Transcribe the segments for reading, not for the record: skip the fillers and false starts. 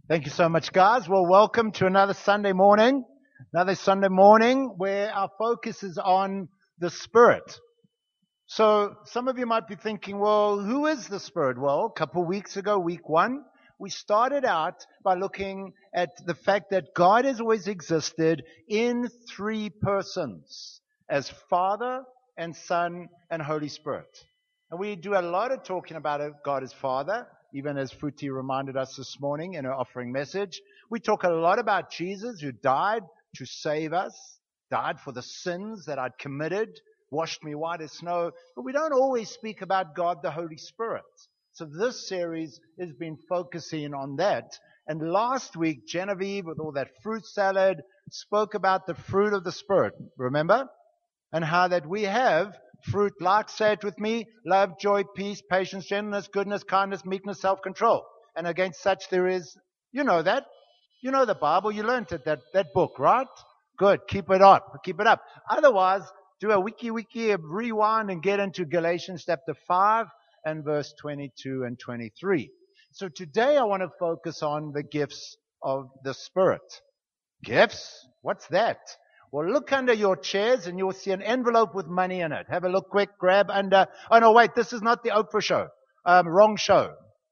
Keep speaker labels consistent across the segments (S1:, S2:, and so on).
S1: Thank you so much, guys. Well, welcome to another Sunday morning. Another Sunday morning where our focus is on the Spirit. So some of you might be thinking, well, who is the Spirit? Well, a couple of weeks ago, week one, we started out by looking at the fact that God has always existed in three persons as Father and Son and Holy Spirit. And we do a lot of talking about God as Father, even as Futi reminded us this morning in her offering message. We talk a lot about Jesus who died to save us, died for the sins that I'd committed, washed me white as snow. But we don't always speak about God the Holy Spirit. So this series has been focusing on that. And last week, Genevieve, with all that fruit salad, spoke about the fruit of the Spirit. Remember? And how that we have fruit like, say it with me, love, joy, peace, patience, gentleness, goodness, kindness, meekness, self-control. And against such there is, you know that. You know the Bible. You learned it, that book, right? Good. Keep it up. Keep it up. Otherwise, do a wiki rewind and get into Galatians chapter 5 and verse 22 and 23. So today I want to focus on the gifts of the Spirit. Gifts? What's that? Well, look under your chairs and you'll see an envelope with money in it. Have a look quick, grab under. Oh no, wait, this is not the Oprah show. Wrong show.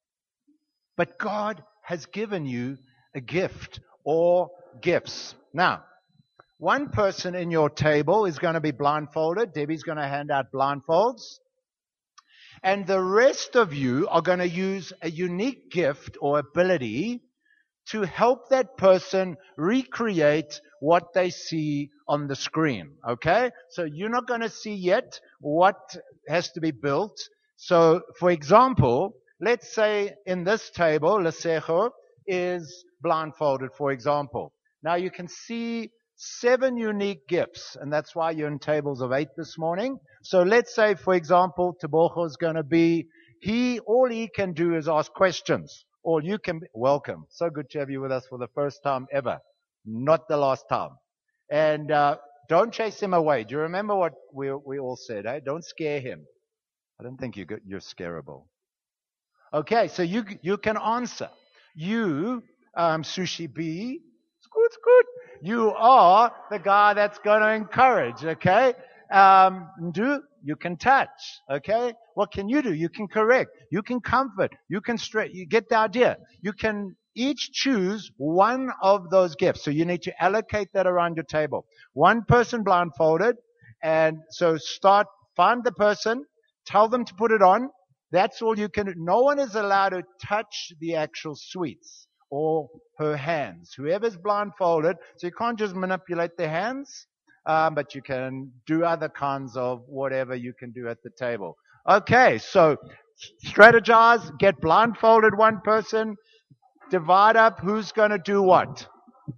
S1: But God has given you a gift or gifts. Now, one person in your table is going to be blindfolded. Debbie's going to hand out blindfolds. And the rest of you are going to use a unique gift or ability to help that person recreate what they see on the screen. Okay? So you're not going to see yet what has to be built. So, for example, let's say in this table, Lesejo is blindfolded, for example. Now you can see 7 unique gifts, and that's why you're in tables of 8 this morning. So let's say, for example, Tabojo is going to be, all he can do is ask questions. Or you can be, welcome. So good to have you with us for the first time ever. Not the last time. And don't chase him away. Do you remember what we all said? Eh? Don't scare him. I don't think you're scarable. Okay, so you can answer. You, Sushi B, scoot. You are the guy that's going to encourage, okay? Ndu, you can touch, okay? What can you do? You can correct. You can comfort. You can straight. You get the idea. You can each choose one of those gifts. So you need to allocate that around your table. One person blindfolded, and so find the person, tell them to put it on. That's all you can do. No one is allowed to touch the actual sweets or her hands. Whoever's blindfolded, so you can't just manipulate their hands, but you can do other kinds of whatever you can do at the table. Okay, so strategize, get blindfolded one person, divide up who's going to do what.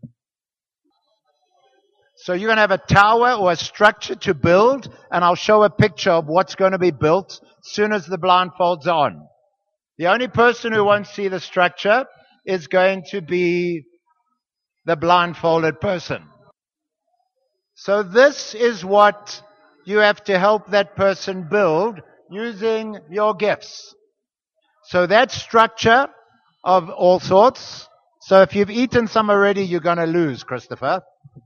S1: So you're going to have a tower or a structure to build, and I'll show a picture of what's going to be built as soon as the blindfolds are on. The only person who won't see the structure is going to be the blindfolded person. So this is what you have to help that person build using your gifts. So that structure of all sorts. So if you've eaten some already, you're going to lose, Christopher.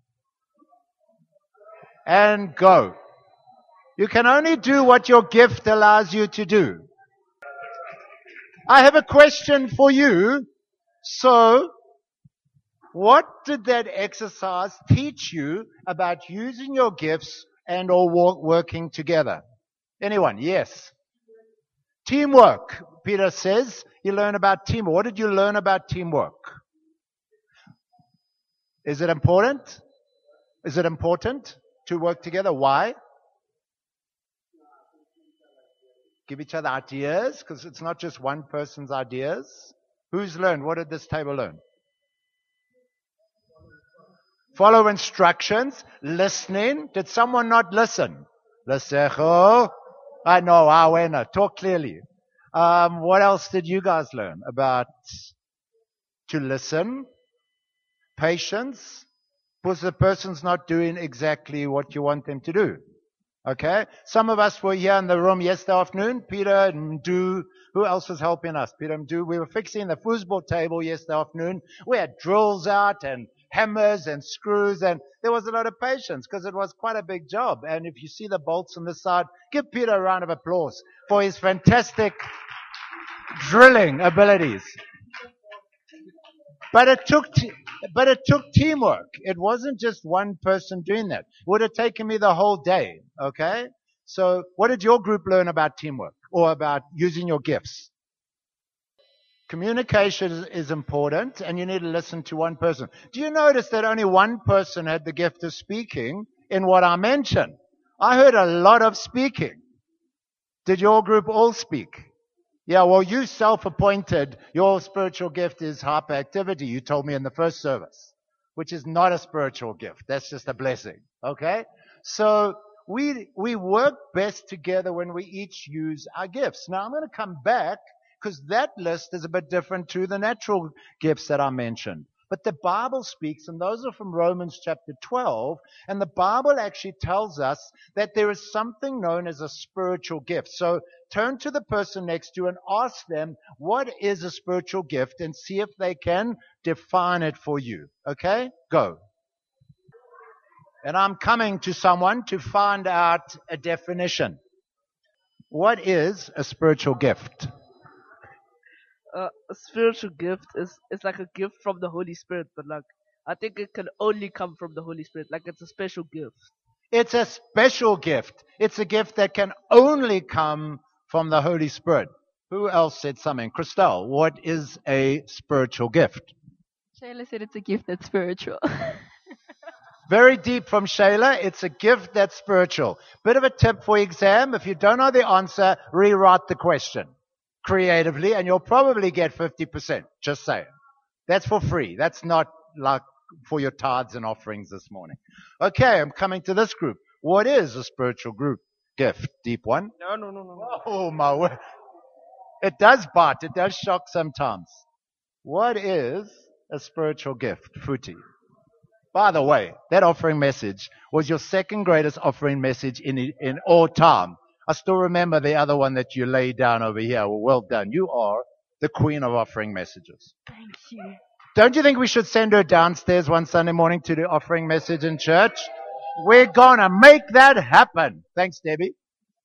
S1: And go. You can only do what your gift allows you to do. I have a question for you. So, what did that exercise teach you about using your gifts and or working together? Anyone? Yes. Teamwork. Peter says you learn about teamwork. What did you learn about teamwork? Is it important? Is it important to work together? Why? Give each other ideas, because it's not just one person's ideas. Who's learned? What did this table learn? Follow instructions. Listening. Did someone not listen? Lesejo. I know, Awena. Talk clearly. What else did you guys learn about to listen? Patience. Because the person's not doing exactly what you want them to do. Okay? Some of us were here in the room yesterday afternoon. Peter and Mdu. Who else was helping us? Peter and Mdu. We were fixing the foosball table yesterday afternoon. We had drills out and hammers and screws, and there was a lot of patience because it was quite a big job. And if you see the bolts on this side, give Peter a round of applause for his fantastic drilling abilities. But it took teamwork. It wasn't just one person doing that. It would have taken me the whole day. Okay? So what did your group learn about teamwork or about using your gifts? Communication is important, and you need to listen to one person. Do you notice that only one person had the gift of speaking in what I mentioned? I heard a lot of speaking. Did your group all speak? Yeah, well, you self-appointed, your spiritual gift is hyperactivity, you told me in the first service, which is not a spiritual gift. That's just a blessing. Okay? So we work best together when we each use our gifts. Now, I'm going to come back because that list is a bit different to the natural gifts that I mentioned. But the Bible speaks, and those are from Romans chapter 12, and the Bible actually tells us that there is something known as a spiritual gift. So turn to the person next to you and ask them, what is a spiritual gift, and see if they can define it for you. Okay? Go. And I'm coming to someone to find out a definition. What is a spiritual gift?
S2: A spiritual gift is like a gift from the Holy Spirit, but like I think it can only come from the Holy Spirit. Like it's a special gift.
S1: It's a special gift. It's a gift that can only come from the Holy Spirit. Who else said something? Christelle, what is a spiritual gift?
S3: Shayla said it's a gift that's spiritual.
S1: Very deep from Shayla. It's a gift that's spiritual. Bit of a tip for exam. If you don't know the answer, rewrite the question creatively and you'll probably get 50%. Just saying. That's for free. That's not like for your tithes and offerings this morning. Okay, I'm coming to this group. What is a spiritual group gift? Deep one?
S2: No.
S1: Oh my word. It does bite. It does shock sometimes. What is a spiritual gift? Futi. By the way, that offering message was your second greatest offering message in all time. I still remember the other one that you laid down over here. Well done. You are the queen of offering messages.
S3: Thank you.
S1: Don't you think we should send her downstairs one Sunday morning to the offering message in church? We're gonna make that happen. Thanks, Debbie.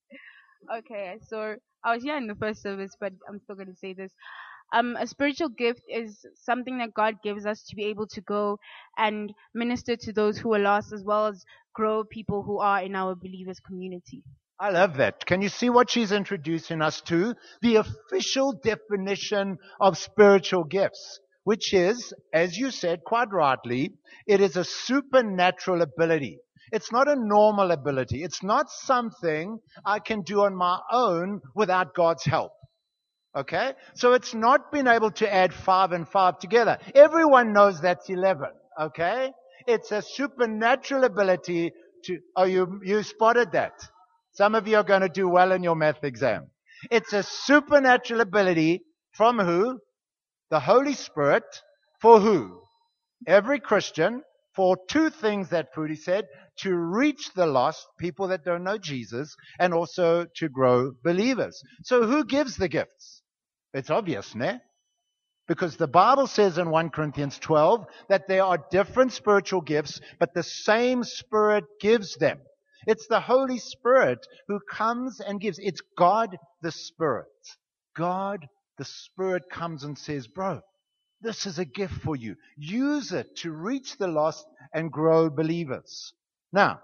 S3: Okay, so I was here in the first service, but I'm still going to say this. A spiritual gift is something that God gives us to be able to go and minister to those who are lost, as well as grow people who are in our believers community.
S1: I love that. Can you see what she's introducing us to? The official definition of spiritual gifts, which is, as you said quite rightly, it is a supernatural ability. It's not a normal ability. It's not something I can do on my own without God's help. Okay? So it's not being able to add 5 and 5 together. Everyone knows that's 11. Okay? It's a supernatural ability to, oh, you spotted that. Some of you are going to do well in your math exam. It's a supernatural ability from who? The Holy Spirit. For who? Every Christian. For two things that Prudy said. To reach the lost, people that don't know Jesus, and also to grow believers. So who gives the gifts? It's obvious, ne? Because the Bible says in 1 Corinthians 12 that there are different spiritual gifts, but the same Spirit gives them. It's the Holy Spirit who comes and gives. It's God the Spirit. God the Spirit comes and says, bro, this is a gift for you. Use it to reach the lost and grow believers. Now,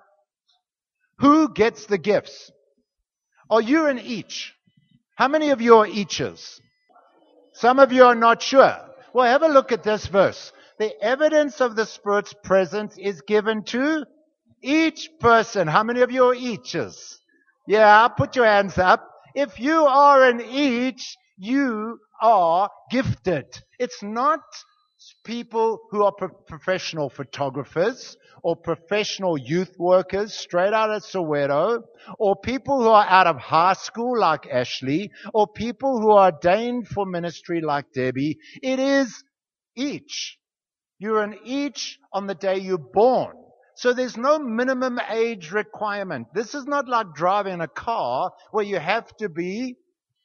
S1: who gets the gifts? Are you an each? How many of you are eachers? Some of you are not sure. Well, have a look at this verse. The evidence of the Spirit's presence is given to each person. How many of you are eachers? Yeah, put your hands up. If you are an each, you are gifted. It's not people who are professional photographers or professional youth workers straight out of Soweto, or people who are out of high school like Ashley, or people who are ordained for ministry like Debbie. It is each. You're an each on the day you're born. So there's no minimum age requirement. This is not like driving a car where you have to be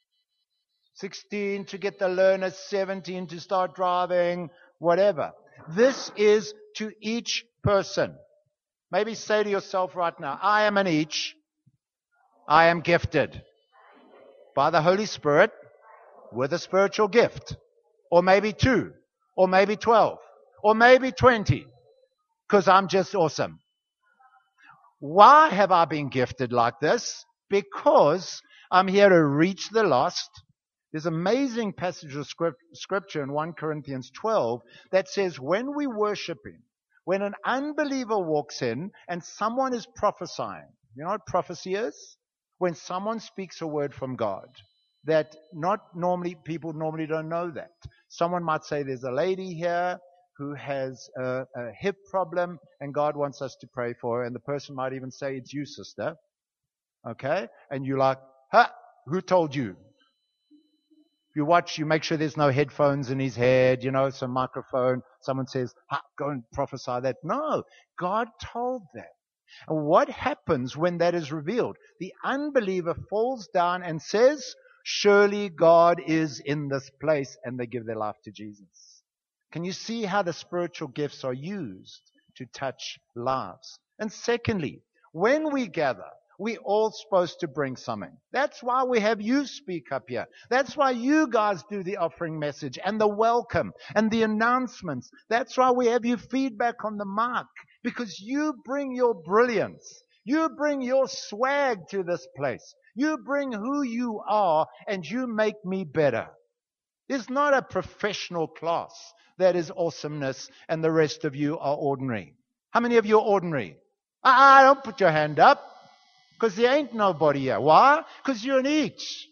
S1: 16 to get the learner, 17 to start driving, whatever. This is to each person. Maybe say to yourself right now, I am an each. I am gifted by the Holy Spirit with a spiritual gift. Or maybe 2. Or maybe 12. Or maybe 20. Because I'm just awesome. Why have I been gifted like this? Because I'm here to reach the lost. There's an amazing passage of scripture in 1 Corinthians 12 that says when we worship Him, when an unbeliever walks in and someone is prophesying, you know what prophecy is? When someone speaks a word from God, that people normally don't know that. Someone might say there's a lady here who has a hip problem and God wants us to pray for her, and the person might even say, it's you, sister. Okay? And you're like, who told you? You watch, you make sure there's no headphones in his head, some microphone. Someone says, go and prophesy that. No, God told that. And what happens when that is revealed? The unbeliever falls down and says, surely God is in this place, and they give their life to Jesus. Can you see how the spiritual gifts are used to touch lives? And secondly, when we gather, we're all supposed to bring something. That's why we have you speak up here. That's why you guys do the offering message and the welcome and the announcements. That's why we have you feedback on the mic, because you bring your brilliance. You bring your swag to this place. You bring who you are, and you make me better. It's not a professional class that is awesomeness and the rest of you are ordinary. How many of you are ordinary? Don't put your hand up, because there ain't nobody here. Why? Because you're an each.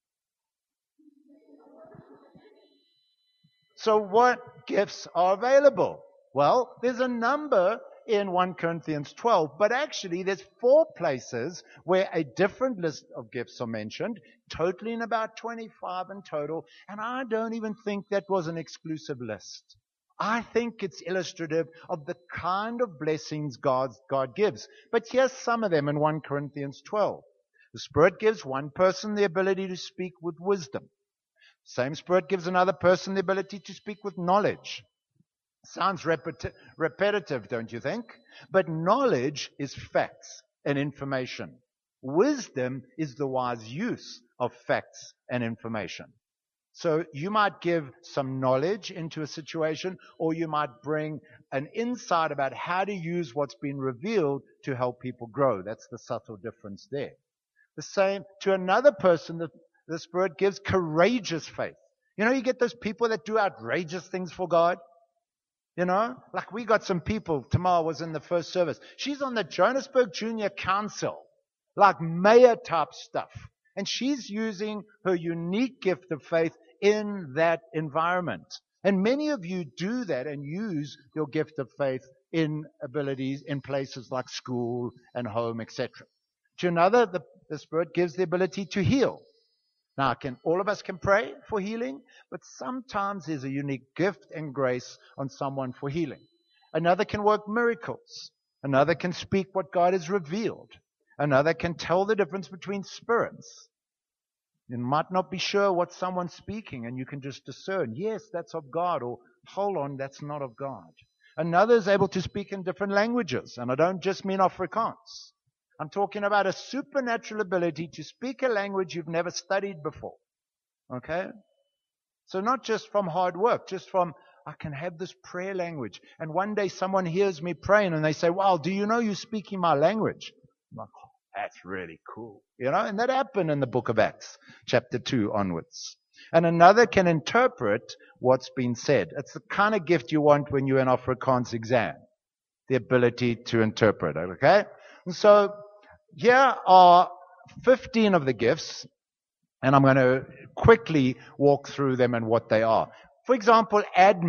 S1: So what gifts are available? Well, there's a number in 1 Corinthians 12, but actually there's 4 places where a different list of gifts are mentioned, totaling about 25 in total, and I don't even think that was an exclusive list. I think it's illustrative of the kind of blessings God gives. But here's some of them in 1 Corinthians 12. The Spirit gives one person the ability to speak with wisdom. Same Spirit gives another person the ability to speak with knowledge. Sounds repetitive, don't you think? But knowledge is facts and information. Wisdom is the wise use of facts and information. So you might give some knowledge into a situation, or you might bring an insight about how to use what's been revealed to help people grow. That's the subtle difference there. The same to another person, the Spirit gives courageous faith. You get those people that do outrageous things for God. Like we got some people, Tamar was in the first service. She's on the Johannesburg Junior Council, like mayor type stuff. And she's using her unique gift of faith in that environment. And many of you do that and use your gift of faith in abilities in places like school and home, etc. To another, the Spirit gives the ability to heal. Now, all of us can pray for healing, but sometimes there's a unique gift and grace on someone for healing. Another can work miracles. Another can speak what God has revealed. Another can tell the difference between spirits. You might not be sure what someone's speaking, and you can just discern, yes, that's of God, or hold on, that's not of God. Another is able to speak in different languages, and I don't just mean Afrikaans. I'm talking about a supernatural ability to speak a language you've never studied before. Okay? So not just from hard work, just from, I can have this prayer language. And one day someone hears me praying and they say, wow, do you know you're speaking my language? I'm like, oh, that's really cool. And that happened in the book of Acts, chapter 2 onwards. And another can interpret what's been said. It's the kind of gift you want when you're in Afrikaans exam. The ability to interpret, okay? And so, here are 15 of the gifts, and I'm going to quickly walk through them and what they are. For example,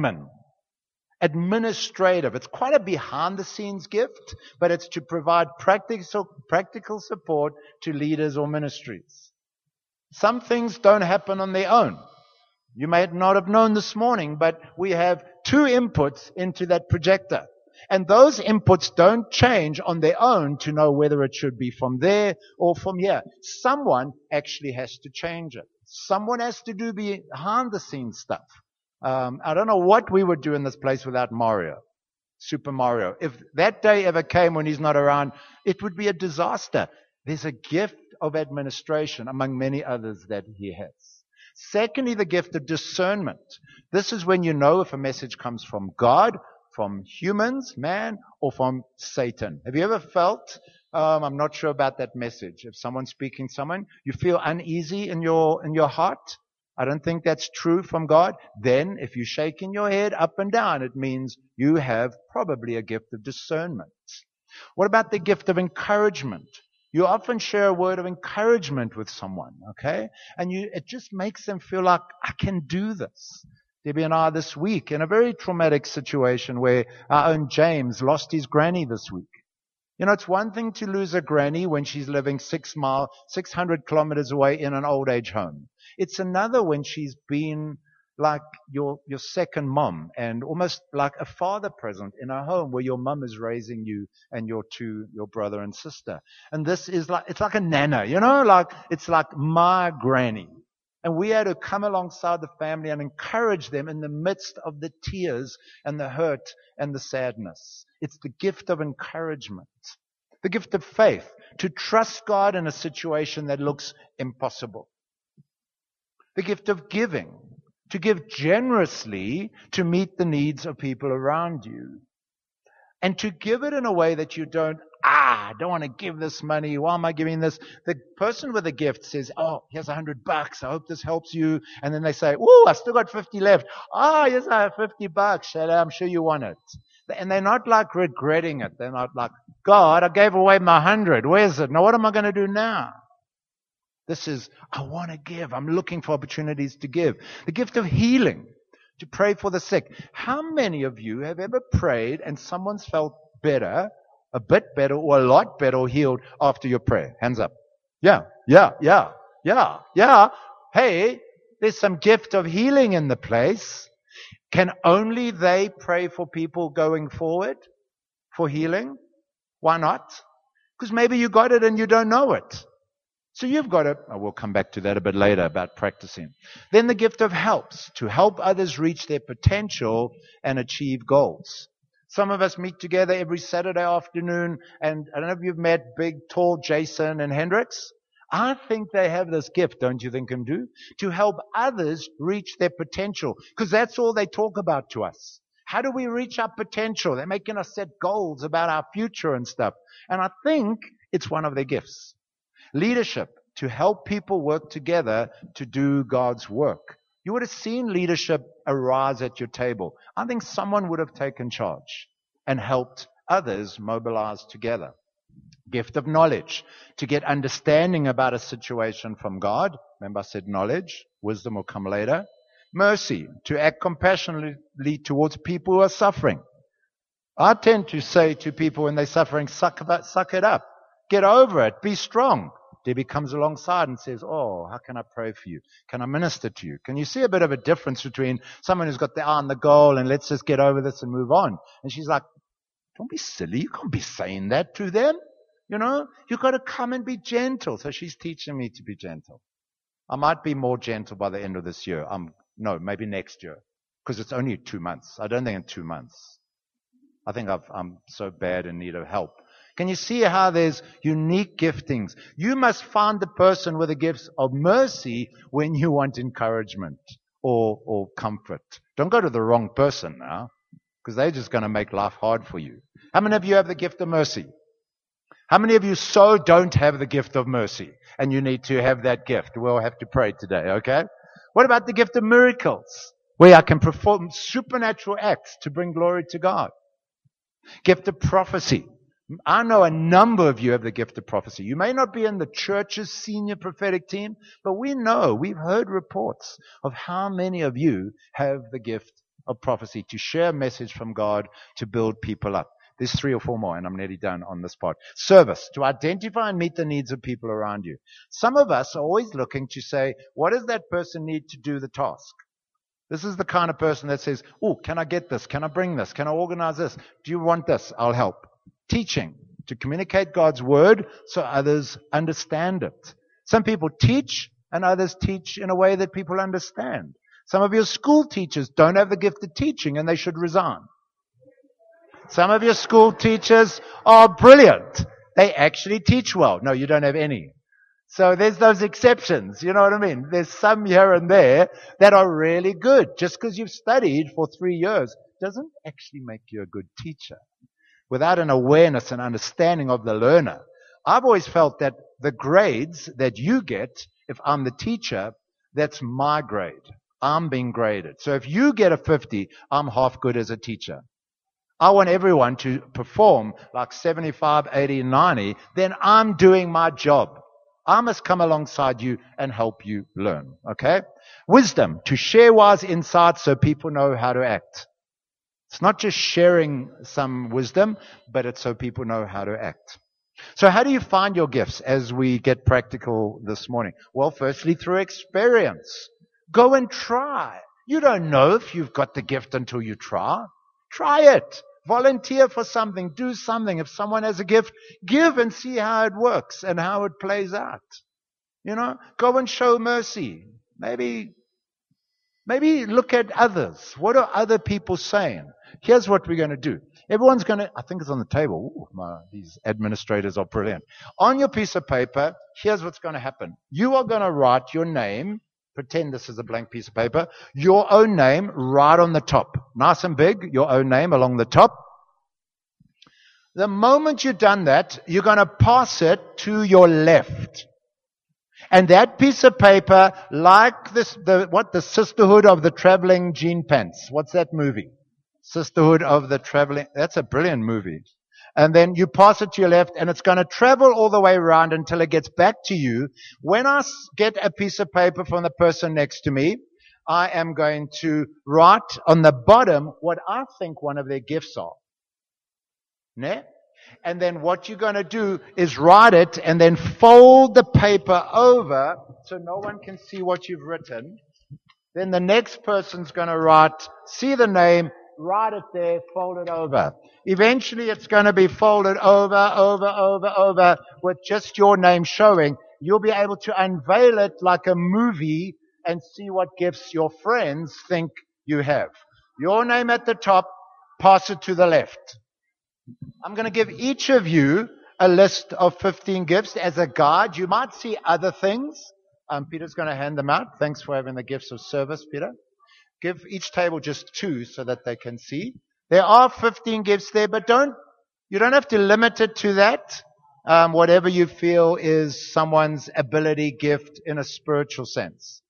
S1: administrative. It's quite a behind-the-scenes gift, but it's to provide practical support to leaders or ministries. Some things don't happen on their own. You may not have known this morning, but we have 2 inputs into that projector. And those inputs don't change on their own to know whether it should be from there or from here. Someone actually has to change it. Someone has to do behind the scenes stuff. I don't know what we would do in this place without Mario. Super Mario. If that day ever came when he's not around, it would be a disaster. There's a gift of administration among many others that he has. Secondly, the gift of discernment. This is when you know if a message comes from God, from humans, man, or from Satan. Have you ever felt, I'm not sure about that message, if someone's speaking to someone, you feel uneasy in your heart? I don't think that's true from God. Then, if you're shaking your head up and down, it means you have probably a gift of discernment. What about the gift of encouragement? You often share a word of encouragement with someone, okay? And it just makes them feel like, I can do this. Debbie and I this week in a very traumatic situation where our own James lost his granny this week. You know, it's one thing to lose a granny when she's living 600 kilometers away in an old age home. It's another when she's been like your second mom and almost like a father present in a home where your mom is raising you and your brother and sister. And this is like, it's like a nana, you know, like it's like my granny. And we had to come alongside the family and encourage them in the midst of the tears and the hurt and the sadness. It's the gift of encouragement. The gift of faith, to trust God in a situation that looks impossible. The gift of giving, to give generously to meet the needs of people around you. And to give it in a way that you don't want to give this money. Why am I giving this? The person with the gift says, oh, here's $100. I hope this helps you. And then they say, oh, I still got 50 left. Oh, yes, I have $50. Shelley, I'm sure you want it. And they're not like regretting it. They're not like, God, I gave away my 100. Where's it? Now what am I going to do now? This is, I want to give. I'm looking for opportunities to give. The gift of healing, to pray for the sick. How many of you have ever prayed and someone's felt better, a bit better, or a lot better, or healed after your prayer? Hands up. Yeah. Hey, there's some gift of healing in the place. Can only they pray for people going forward for healing? Why not? Because maybe you got it and you don't know it. So you've got to, we'll come back to that a bit later about practicing. Then the gift of helps, to help others reach their potential and achieve goals. Some of us meet together every Saturday afternoon, and I don't know if you've met big, tall Jason and Hendrix. I think they have this gift, don't you think, and do? To help others reach their potential, because that's all they talk about to us. How do we reach our potential? They're making us set goals about our future and stuff. And I think it's one of their gifts. Leadership, to help people work together to do God's work. You would have seen leadership arise at your table. I think someone would have taken charge and helped others mobilize together. Gift of knowledge, to get understanding about a situation from God. Remember I said knowledge, wisdom will come later. Mercy, to act compassionately towards people who are suffering. I tend to say to people when they're suffering, suck it up. Get over it. Be strong. Debbie comes alongside and says, oh, how can I pray for you? Can I minister to you? Can you see a bit of a difference between someone who's got their eye on the goal and let's just get over this and move on? And she's like, don't be silly. You can't be saying that to them. You know, you've got to come and be gentle. So she's teaching me to be gentle. I might be more gentle by the end of this year. No, maybe next year. Because it's only 2 months. I don't think in 2 months. I think I'm so bad in need of help. Can you see how there's unique giftings? You must find the person with the gifts of mercy when you want encouragement or comfort. Don't go to the wrong person now, because they're just going to make life hard for you. How many of you have the gift of mercy? How many of you so don't have the gift of mercy and you need to have that gift? We'll have to pray today, okay? What about the gift of miracles, where I can perform supernatural acts to bring glory to God? Gift of prophecy. I know a number of you have the gift of prophecy. You may not be in the church's senior prophetic team, but we've heard reports of how many of you have the gift of prophecy to share a message from God to build people up. There's 3 or 4 more, and I'm nearly done on this part. Service, to identify and meet the needs of people around you. Some of us are always looking to say, what does that person need to do the task? This is the kind of person that says, oh, can I get this? Can I bring this? Can I organize this? Do you want this? I'll help. Teaching, to communicate God's word so others understand it. Some people teach and others teach in a way that people understand. Some of your school teachers don't have the gift of teaching and they should resign. Some of your school teachers are brilliant. They actually teach well. No, you don't have any. So there's those exceptions, you know what I mean? There's some here and there that are really good. Just because you've studied for 3 years doesn't actually make you a good teacher. Without an awareness and understanding of the learner. I've always felt that the grades that you get, if I'm the teacher, that's my grade. I'm being graded. So if you get a 50, I'm half good as a teacher. I want everyone to perform like 75, 80, 90, then I'm doing my job. I must come alongside you and help you learn. Okay? Wisdom, to share wise insights so people know how to act. It's not just sharing some wisdom, but it's so people know how to act. So how do you find your gifts as we get practical this morning? Well, firstly, through experience. Go and try. You don't know if you've got the gift until you try. Try it. Volunteer for something. Do something. If someone has a gift, give and see how it works and how it plays out. You know, go and show mercy. Maybe look at others. What are other people saying? Here's what we're going to do. Everyone's going to, I think it's on the table. Ooh, these administrators are brilliant. On your piece of paper, here's what's going to happen. You are going to write your name. Pretend this is a blank piece of paper. Your own name right on the top. Nice and big, your own name along the top. The moment you've done that, you're going to pass it to your left. And that piece of paper, like the Sisterhood of the Traveling Jean Pants. What's that movie? Sisterhood of the Traveling, that's a brilliant movie. And then you pass it to your left, and it's going to travel all the way around until it gets back to you. When I get a piece of paper from the person next to me, I am going to write on the bottom what I think one of their gifts are. Ne? And then what you're going to do is write it and then fold the paper over so no one can see what you've written. Then the next person's going to write, see the name, write it there, fold it over. Eventually it's going to be folded over with just your name showing. You'll be able to unveil it like a movie and see what gifts your friends think you have. Your name at the top, pass it to the left. I'm going to give each of you a list of 15 gifts as a guide. You might see other things. Peter's going to hand them out. Thanks for having the gifts of service, Peter. Give each table just 2 so that they can see. There are 15 gifts there, but you don't have to limit it to that. Whatever you feel is someone's ability, gift in a spiritual sense.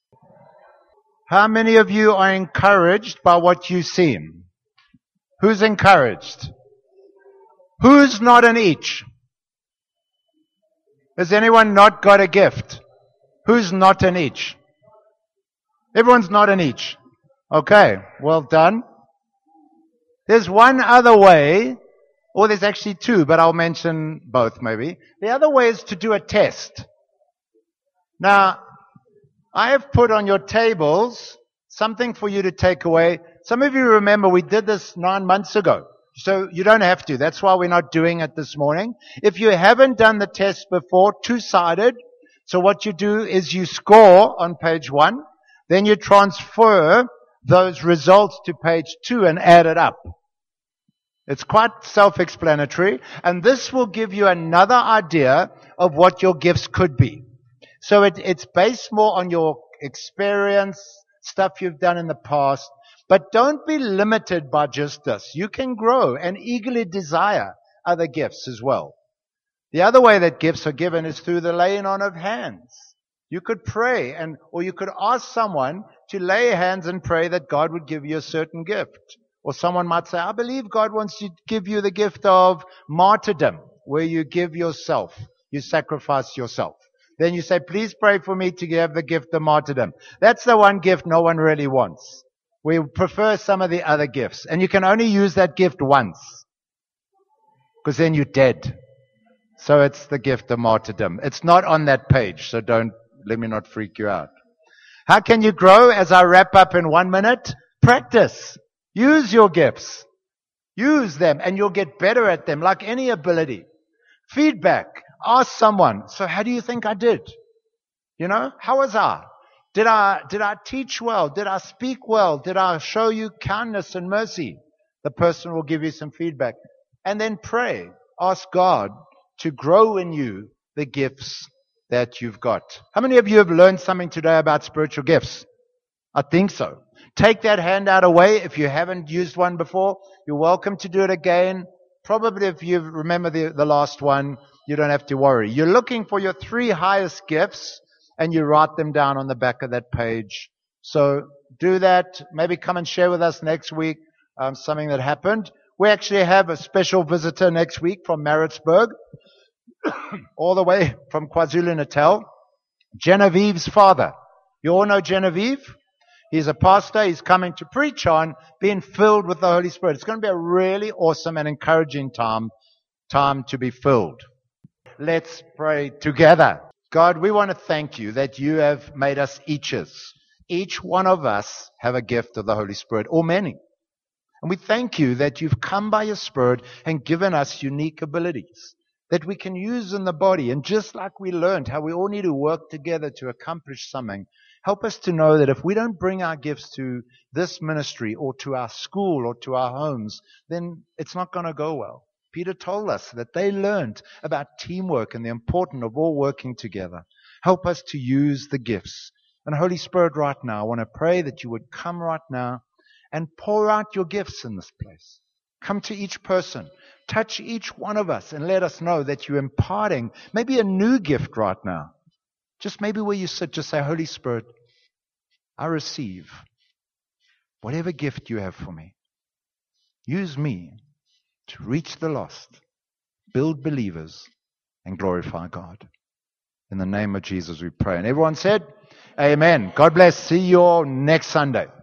S1: How many of you are encouraged by what you've seen? Who's encouraged? Who's not an each? Has anyone not got a gift? Who's not an each? Everyone's not an each. Okay, well done. There's one other way, or there's actually 2, but I'll mention both maybe. The other way is to do a test. Now, I have put on your tables something for you to take away. Some of you remember we did this 9 months ago. So you don't have to. That's why we're not doing it this morning. If you haven't done the test before, 2-sided. So what you do is you score on page 1. Then you transfer those results to page 2 and add it up. It's quite self-explanatory. And this will give you another idea of what your gifts could be. So it's based more on your experience, stuff you've done in the past. But don't be limited by just this. You can grow and eagerly desire other gifts as well. The other way that gifts are given is through the laying on of hands. You could pray or you could ask someone to lay hands and pray that God would give you a certain gift. Or someone might say, I believe God wants to give you the gift of martyrdom, where you give yourself, you sacrifice yourself. Then you say, please pray for me to have the gift of martyrdom. That's the one gift no one really wants. We prefer some of the other gifts. And you can only use that gift once. Because then you're dead. So it's the gift of martyrdom. It's not on that page, so let me not freak you out. How can you grow? As I wrap up in 1 minute, practice. Use your gifts. Use them and you'll get better at them, like any ability. Feedback. Ask someone, so how do you think I did? How was I? Did I teach well? Did I speak well? Did I show you kindness and mercy? The person will give you some feedback. And then pray. Ask God to grow in you the gifts that you've got. How many of you have learned something today about spiritual gifts? I think so. Take that handout away. If you haven't used one before, you're welcome to do it again. Probably if you remember the last one, you don't have to worry. You're looking for your 3 highest gifts and you write them down on the back of that page. So do that. Maybe come and share with us next week something that happened. We actually have a special visitor next week from Maritzburg, all the way from KwaZulu-Natal. Genevieve's father. You all know Genevieve? He's a pastor. He's coming to preach on being filled with the Holy Spirit. It's going to be a really awesome and encouraging time to be filled. Let's pray together. God, we want to thank you that you have made us eaches. Each one of us have a gift of the Holy Spirit, or many. And we thank you that you've come by your Spirit and given us unique abilities that we can use in the body. And just like we learned how we all need to work together to accomplish something, help us to know that if we don't bring our gifts to this ministry or to our school or to our homes, then it's not going to go well. Peter told us that they learned about teamwork and the importance of all working together. Help us to use the gifts. And Holy Spirit, right now, I want to pray that you would come right now and pour out your gifts in this place. Come to each person. Touch each one of us and let us know that you're imparting maybe a new gift right now. Just maybe where you sit, just say, Holy Spirit, I receive whatever gift you have for me. Use me to reach the lost, build believers, and glorify God. In the name of Jesus we pray. And everyone said, Amen. God bless. See you all next Sunday.